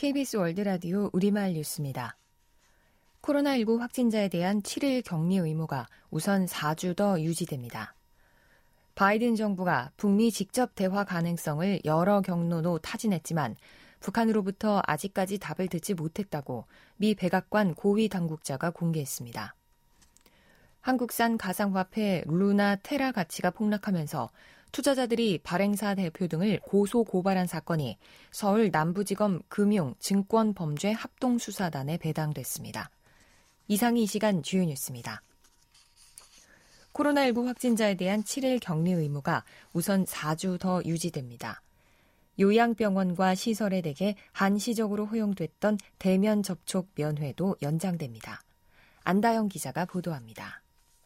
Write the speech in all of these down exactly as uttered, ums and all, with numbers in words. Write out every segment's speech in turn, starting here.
케이비에스 월드라디오 우리말 뉴스입니다. 코로나십구 확진자에 대한 칠 일 격리 의무가 우선 사 주 더 유지됩니다. 바이든 정부가 북미 직접 대화 가능성을 여러 경로로 타진했지만 북한으로부터 아직까지 답을 듣지 못했다고 미 백악관 고위 당국자가 공개했습니다. 한국산 가상화폐 루나 테라 가치가 폭락하면서 투자자들이 발행사 대표 등을 고소 고발한 사건이 서울 남부지검 금융 증권범죄 합동수사단에 배당됐습니다. 이상이 이 시간 주요 뉴스입니다. 코로나십구 확진자에 대한 칠 일 격리 의무가 우선 사 주 더 유지됩니다. 요양병원과 시설에 대해 한시적으로 허용됐던 대면 접촉 면회도 연장됩니다. 안다영 기자가 보도합니다.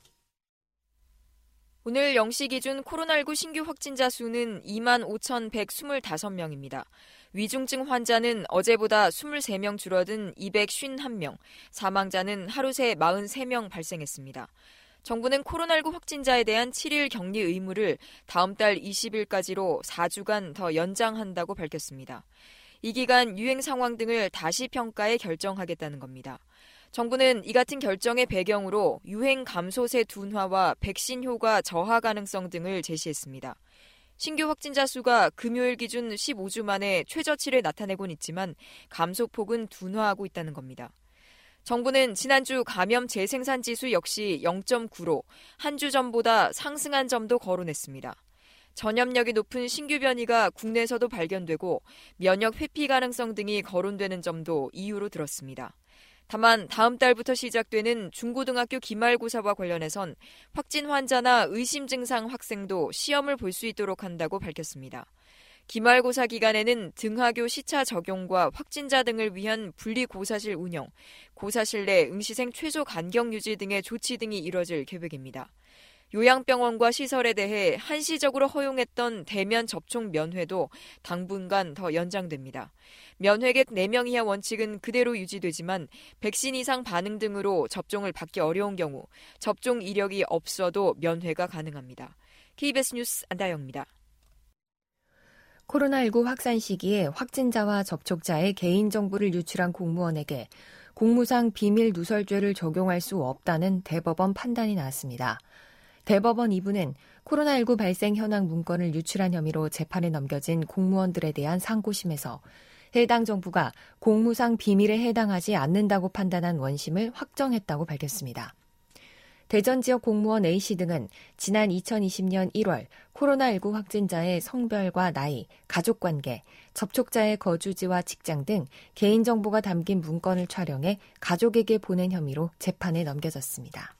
오늘 영 시 기준 코로나십구 신규 확진자 수는 이만 오천백이십오 명입니다. 위중증 환자는 어제보다 이십삼 명 줄어든 이백오십일 명, 사망자는 하루 새 사십삼 명 발생했습니다. 정부는 코로나십구 확진자에 대한 칠 일 격리 의무를 다음 달 이십 일까지로 사 주간 더 연장한다고 밝혔습니다. 이 기간 유행 상황 등을 다시 평가해 결정하겠다는 겁니다. 정부는 이 같은 결정의 배경으로 유행 감소세 둔화와 백신 효과 저하 가능성 등을 제시했습니다. 신규 확진자 수가 금요일 기준 십오 주 만에 최저치를 나타내곤 있지만 감소폭은 둔화하고 있다는 겁니다. 정부는 지난주 감염 재생산 지수 역시 영 점 구로 한 주 전보다 상승한 점도 거론했습니다. 전염력이 높은 신규 변이가 국내에서도 발견되고 면역 회피 가능성 등이 거론되는 점도 이유로 들었습니다. 다만 다음 달부터 시작되는 중고등학교 기말고사와 관련해선 확진 환자나 의심 증상 학생도 시험을 볼 수 있도록 한다고 밝혔습니다. 기말고사 기간에는 등하교 시차 적용과 확진자 등을 위한 분리고사실 운영, 고사실 내 응시생 최소 간격 유지 등의 조치 등이 이뤄질 계획입니다. 요양병원과 시설에 대해 한시적으로 허용했던 대면 접촉 면회도 당분간 더 연장됩니다. 면회객 네 명 이하 원칙은 그대로 유지되지만 백신 이상 반응 등으로 접종을 받기 어려운 경우 접종 이력이 없어도 면회가 가능합니다. 케이비에스 뉴스 안다영입니다. 코로나십구 확산 시기에 확진자와 접촉자의 개인정보를 유출한 공무원에게 공무상 비밀 누설죄를 적용할 수 없다는 대법원 판단이 나왔습니다. 대법원 이 부는 코로나십구 발생 현황 문건을 유출한 혐의로 재판에 넘겨진 공무원들에 대한 상고심에서 해당 정부가 공무상 비밀에 해당하지 않는다고 판단한 원심을 확정했다고 밝혔습니다. 대전 지역 공무원 A씨 등은 지난 이천이십 년 일월 코로나십구 확진자의 성별과 나이, 가족관계, 접촉자의 거주지와 직장 등 개인정보가 담긴 문건을 촬영해 가족에게 보낸 혐의로 재판에 넘겨졌습니다.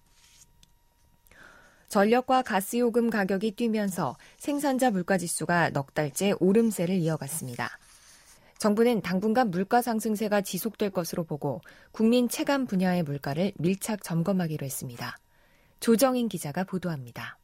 전력과 가스요금 가격이 뛰면서 생산자 물가지수가 넉 달째 오름세를 이어갔습니다. 정부는 당분간 물가 상승세가 지속될 것으로 보고 국민 체감 분야의 물가를 밀착 점검하기로 했습니다. 조정인 기자가 보도합니다.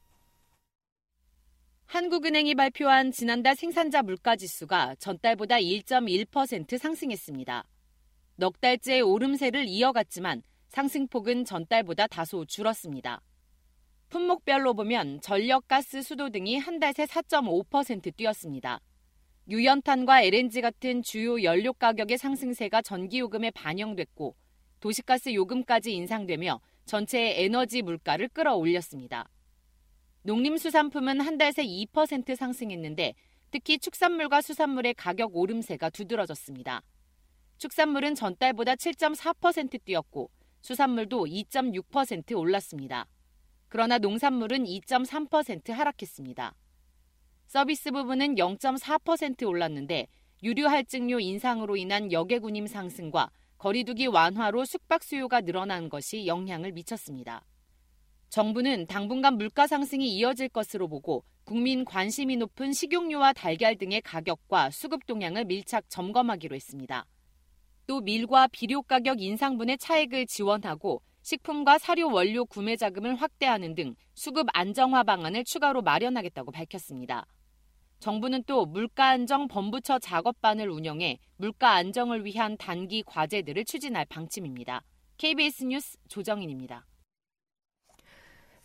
한국은행이 발표한 지난달 생산자 물가지수가 전달보다 일 점 일 퍼센트 상승했습니다. 넉 달째 오름세를 이어갔지만 상승폭은 전달보다 다소 줄었습니다. 품목별로 보면 전력, 가스, 수도 등이 한 달 새 사 점 오 퍼센트 뛰었습니다. 유연탄과 엘엔지 같은 주요 연료 가격의 상승세가 전기요금에 반영됐고 도시가스 요금까지 인상되며 전체 에너지 물가를 끌어올렸습니다. 농림수산품은 한 달 새 이 퍼센트 상승했는데 특히 축산물과 수산물의 가격 오름세가 두드러졌습니다. 축산물은 전달보다 칠 점 사 퍼센트 뛰었고 수산물도 이 점 육 퍼센트 올랐습니다. 그러나 농산물은 이 점 삼 퍼센트 하락했습니다. 서비스 부분은 영 점 사 퍼센트 올랐는데 유류 할증료 인상으로 인한 여객운임 상승과 거리두기 완화로 숙박 수요가 늘어난 것이 영향을 미쳤습니다. 정부는 당분간 물가 상승이 이어질 것으로 보고 국민 관심이 높은 식용유와 달걀 등의 가격과 수급 동향을 밀착 점검하기로 했습니다. 또 밀과 비료 가격 인상분의 차액을 지원하고 식품과 사료 원료 구매 자금을 확대하는 등 수급 안정화 방안을 추가로 마련하겠다고 밝혔습니다. 정부는 또 물가안정 범부처 작업반을 운영해 물가 안정을 위한 단기 과제들을 추진할 방침입니다. 케이비에스 뉴스 조정인입니다.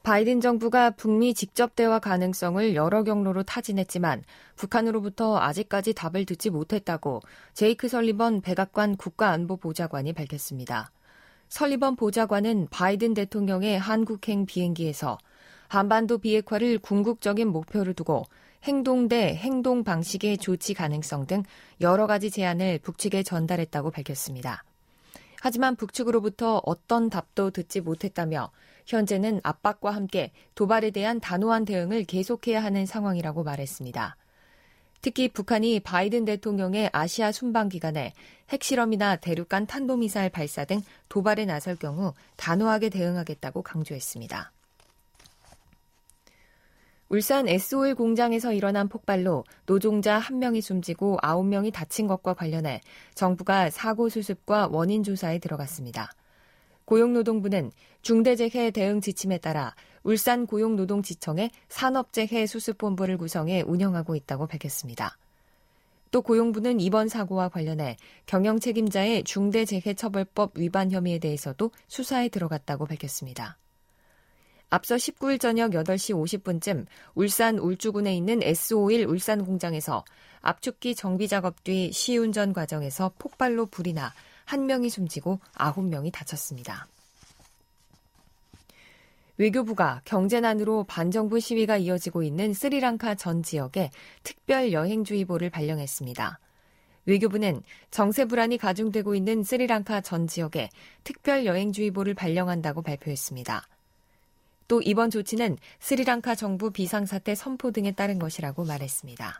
바이든 정부가 북미 직접 대화 가능성을 여러 경로로 타진했지만 북한으로부터 아직까지 답을 듣지 못했다고 제이크 설리번 백악관 국가안보보좌관이 밝혔습니다. 설리번 보좌관은 바이든 대통령의 한국행 비행기에서 한반도 비핵화를 궁극적인 목표로 두고 행동 대 행동 방식의 조치 가능성 등 여러 가지 제안을 북측에 전달했다고 밝혔습니다. 하지만 북측으로부터 어떤 답도 듣지 못했다며 현재는 압박과 함께 도발에 대한 단호한 대응을 계속해야 하는 상황이라고 말했습니다. 특히 북한이 바이든 대통령의 아시아 순방 기간에 핵실험이나 대륙간 탄도미사일 발사 등 도발에 나설 경우 단호하게 대응하겠다고 강조했습니다. 울산 에스오일 공장에서 일어난 폭발로 노동자 한 명이 숨지고 아홉 명이 다친 것과 관련해 정부가 사고 수습과 원인 조사에 들어갔습니다. 고용노동부는 중대재해 대응 지침에 따라 울산 고용노동지청에 산업재해 수습본부를 구성해 운영하고 있다고 밝혔습니다. 또 고용부는 이번 사고와 관련해 경영책임자의 중대재해처벌법 위반 혐의에 대해서도 수사에 들어갔다고 밝혔습니다. 앞서 십구 일 저녁 여덟 시 오십 분쯤 울산 울주군에 있는 에스오일 울산 공장에서 압축기 정비 작업 뒤 시운전 과정에서 폭발로 불이 나 한 명이 숨지고 아홉 명이 다쳤습니다. 외교부가 경제난으로 반정부 시위가 이어지고 있는 스리랑카 전 지역에 특별 여행주의보를 발령했습니다. 외교부는 정세 불안이 가중되고 있는 스리랑카 전 지역에 특별 여행주의보를 발령한다고 발표했습니다. 또 이번 조치는 스리랑카 정부 비상사태 선포 등에 따른 것이라고 말했습니다.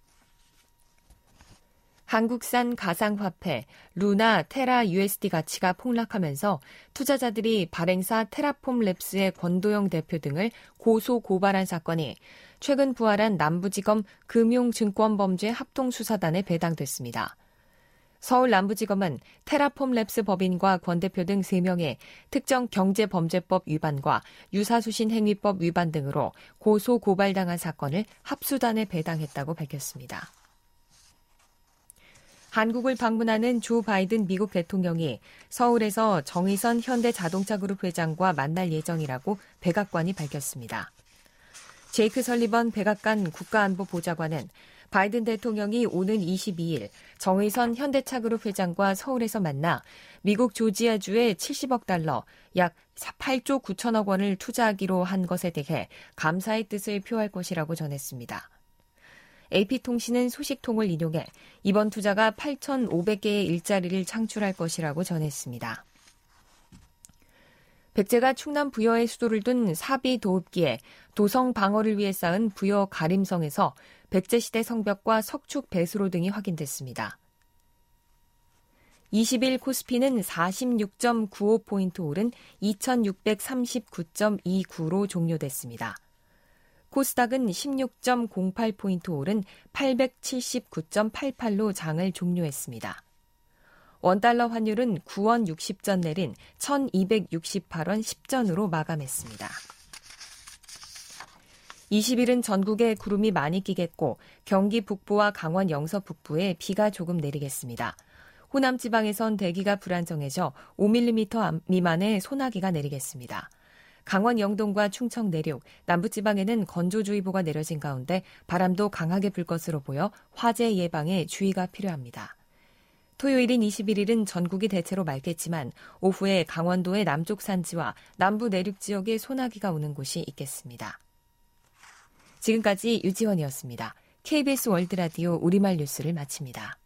한국산 가상화폐 루나 테라 유에스디 가치가 폭락하면서 투자자들이 발행사 테라폼랩스의 권도영 대표 등을 고소 고발한 사건이 최근 부활한 남부지검 금융증권범죄 합동수사단에 배당됐습니다. 서울 남부지검은 테라폼랩스 법인과 권 대표 등 세 명의 특정 경제범죄법 위반과 유사수신행위법 위반 등으로 고소 고발당한 사건을 합수단에 배당했다고 밝혔습니다. 한국을 방문하는 조 바이든 미국 대통령이 서울에서 정의선 현대자동차그룹 회장과 만날 예정이라고 백악관이 밝혔습니다. 제이크 설리번 백악관 국가안보보좌관은 바이든 대통령이 오는 이십이 일 정의선 현대차그룹 회장과 서울에서 만나 미국 조지아주에 칠십억 달러, 약 팔조 구천억 원을 투자하기로 한 것에 대해 감사의 뜻을 표할 것이라고 전했습니다. 에이피통신은 소식통을 인용해 이번 투자가 팔천오백 개의 일자리를 창출할 것이라고 전했습니다. 백제가 충남 부여에 수도를 둔 사비 도읍기에 도성 방어를 위해 쌓은 부여 가림성에서 백제시대 성벽과 석축 배수로 등이 확인됐습니다. 이십 일 코스피는 사십육 점 구오 포인트 오른 이천육백삼십구 점 이구로 종료됐습니다. 코스닥은 십육 점 공팔 포인트 오른 팔백칠십구 점 팔팔로 장을 종료했습니다. 원달러 환율은 구 원 육십 전 내린 천이백육십팔 원 십 전으로 마감했습니다. 이십 일은 전국에 구름이 많이 끼겠고 경기 북부와 강원 영서 북부에 비가 조금 내리겠습니다. 호남 지방에선 대기가 불안정해져 오 밀리미터 미만의 소나기가 내리겠습니다. 강원 영동과 충청 내륙, 남부지방에는 건조주의보가 내려진 가운데 바람도 강하게 불 것으로 보여 화재 예방에 주의가 필요합니다. 토요일인 이십일 일은 전국이 대체로 맑겠지만 오후에 강원도의 남쪽 산지와 남부 내륙 지역에 소나기가 오는 곳이 있겠습니다. 지금까지 유지원이었습니다. 케이비에스 월드라디오 우리말 뉴스를 마칩니다.